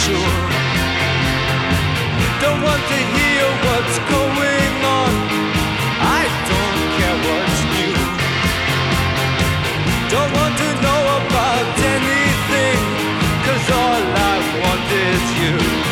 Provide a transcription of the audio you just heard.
sure. Don't want to hear what's going on. I don't care what's new. Don't want to know about anything, 'cause all I want is you.